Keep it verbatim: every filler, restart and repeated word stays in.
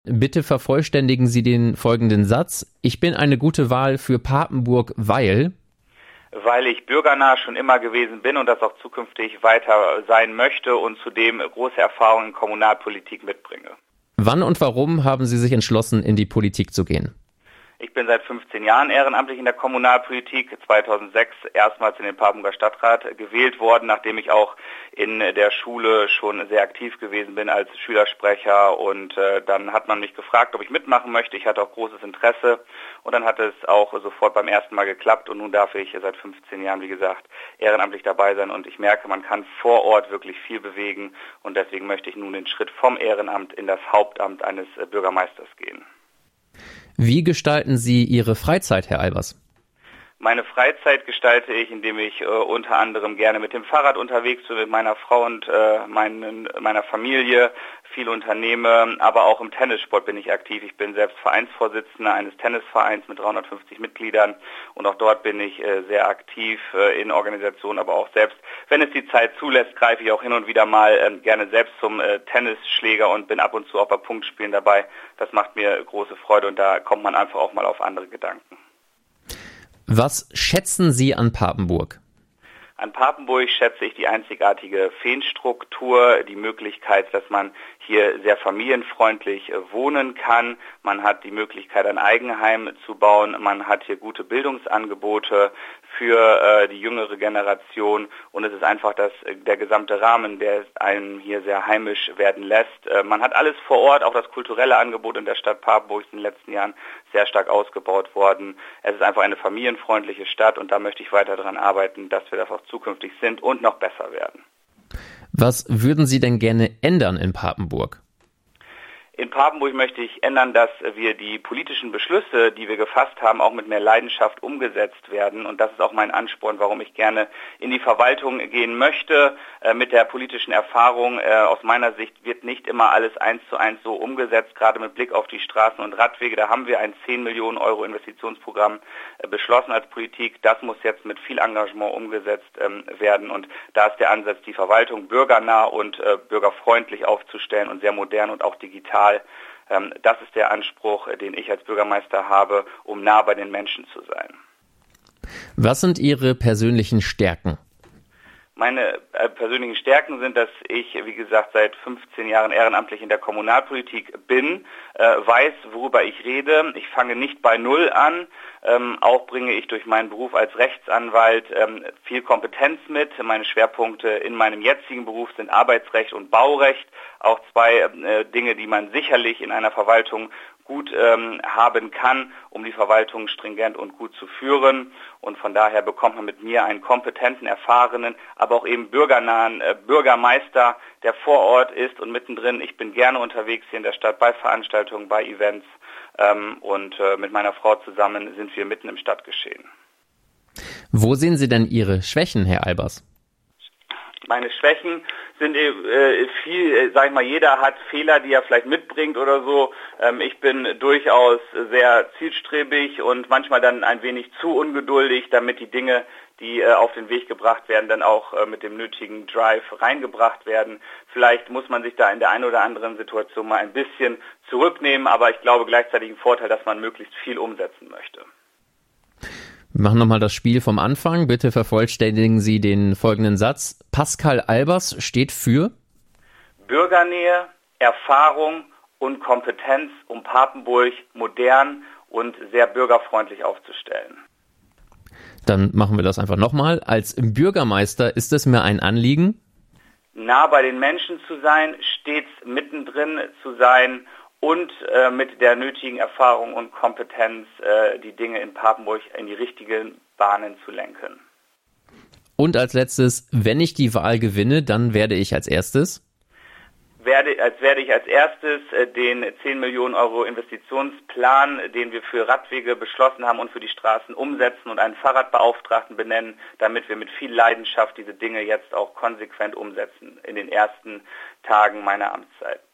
Bitte vervollständigen Sie den folgenden Satz. Ich bin eine gute Wahl für Papenburg, weil... Weil ich bürgernah schon immer gewesen bin und das auch zukünftig weiter sein möchte und zudem große Erfahrungen in Kommunalpolitik mitbringe. Wann und warum haben Sie sich entschlossen, in die Politik zu gehen? Ich bin seit fünfzehn Jahren ehrenamtlich in der Kommunalpolitik, zweitausendsechs erstmals in den Papenburger Stadtrat gewählt worden, nachdem ich auch in der Schule schon sehr aktiv gewesen bin als Schülersprecher, und äh, dann hat man mich gefragt, ob ich mitmachen möchte. Ich hatte auch großes Interesse und dann hat es auch sofort beim ersten Mal geklappt und nun darf ich seit fünfzehn Jahren, wie gesagt, ehrenamtlich dabei sein und ich merke, man kann vor Ort wirklich viel bewegen und deswegen möchte ich nun den Schritt vom Ehrenamt in das Hauptamt eines Bürgermeisters gehen. Wie gestalten Sie Ihre Freizeit, Herr Albers? Meine Freizeit gestalte ich, indem ich äh, unter anderem gerne mit dem Fahrrad unterwegs bin, mit meiner Frau und äh, meinen, meiner Familie, viel unternehme, aber auch im Tennissport bin ich aktiv. Ich bin selbst Vereinsvorsitzender eines Tennisvereins mit dreihundertfünfzig Mitgliedern und auch dort bin ich äh, sehr aktiv äh, in Organisationen, aber auch selbst, wenn es die Zeit zulässt, greife ich auch hin und wieder mal äh, gerne selbst zum äh, Tennisschläger und bin ab und zu auch bei Punktspielen dabei. Das macht mir große Freude und da kommt man einfach auch mal auf andere Gedanken. Was schätzen Sie an Papenburg? An Papenburg schätze ich die einzigartige Feenstruktur, die Möglichkeit, dass man hier sehr familienfreundlich wohnen kann. Man hat die Möglichkeit, ein Eigenheim zu bauen. Man hat hier gute Bildungsangebote für äh, die jüngere Generation. Und es ist einfach das, der gesamte Rahmen, der einen hier sehr heimisch werden lässt. Äh, man hat alles vor Ort, auch das kulturelle Angebot in der Stadt Papenburg ist in den letzten Jahren sehr stark ausgebaut worden. Es ist einfach eine familienfreundliche Stadt und da möchte ich weiter daran arbeiten, dass wir das auch zukünftig sind und noch besser werden. Was würden Sie denn gerne ändern in Papenburg? In Papenburg möchte ich ändern, dass wir die politischen Beschlüsse, die wir gefasst haben, auch mit mehr Leidenschaft umgesetzt werden. Und das ist auch mein Ansporn, warum ich gerne in die Verwaltung gehen möchte. Äh, mit der politischen Erfahrung äh, aus meiner Sicht wird nicht immer alles eins zu eins so umgesetzt, gerade mit Blick auf die Straßen und Radwege. Da haben wir ein zehn Millionen Euro Investitionsprogramm äh, beschlossen als Politik. Das muss jetzt mit viel Engagement umgesetzt ähm, werden. Und da ist der Ansatz, die Verwaltung bürgernah und äh, bürgerfreundlich aufzustellen und sehr modern und auch digital. Das ist der Anspruch, den ich als Bürgermeister habe, um nah bei den Menschen zu sein. Was sind Ihre persönlichen Stärken? Meine äh, persönlichen Stärken sind, dass ich, wie gesagt, seit fünfzehn Jahren ehrenamtlich in der Kommunalpolitik bin, äh, weiß, worüber ich rede. Ich fange nicht bei Null an. Ähm, auch bringe ich durch meinen Beruf als Rechtsanwalt ähm, viel Kompetenz mit. Meine Schwerpunkte in meinem jetzigen Beruf sind Arbeitsrecht und Baurecht. Auch zwei äh, Dinge, die man sicherlich in einer Verwaltung gut ähm, haben kann, um die Verwaltung stringent und gut zu führen. Und von daher bekommt man mit mir einen kompetenten, erfahrenen, aber auch eben bürgernahen äh, Bürgermeister, der vor Ort ist und mittendrin. Ich bin gerne unterwegs hier in der Stadt bei Veranstaltungen, bei Events ähm, und äh, mit meiner Frau zusammen sind wir mitten im Stadtgeschehen. Wo sehen Sie denn Ihre Schwächen, Herr Albers? Meine Schwächen sind äh, viel, äh, sag ich mal, jeder hat Fehler, die er vielleicht mitbringt oder so. Ähm, ich bin durchaus sehr zielstrebig und manchmal dann ein wenig zu ungeduldig, damit die Dinge, die äh, auf den Weg gebracht werden, dann auch äh, mit dem nötigen Drive reingebracht werden. Vielleicht muss man sich da in der einen oder anderen Situation mal ein bisschen zurücknehmen, aber ich glaube gleichzeitig ein Vorteil, dass man möglichst viel umsetzen möchte. Wir machen nochmal das Spiel vom Anfang. Bitte vervollständigen Sie den folgenden Satz. Pascal Albers steht für Bürgernähe, Erfahrung und Kompetenz, um Papenburg modern und sehr bürgerfreundlich aufzustellen. Dann machen wir das einfach nochmal. Als Bürgermeister ist es mir ein Anliegen, nah bei den Menschen zu sein, stets mittendrin zu sein und äh, mit der nötigen Erfahrung und Kompetenz äh, die Dinge in Papenburg in die richtigen Bahnen zu lenken. Und als letztes, wenn ich die Wahl gewinne, dann werde ich als erstes? Werde, als werde ich als erstes äh, den zehn Millionen Euro Investitionsplan, den wir für Radwege beschlossen haben und für die Straßen umsetzen und einen Fahrradbeauftragten benennen, damit wir mit viel Leidenschaft diese Dinge jetzt auch konsequent umsetzen in den ersten Tagen meiner Amtszeit.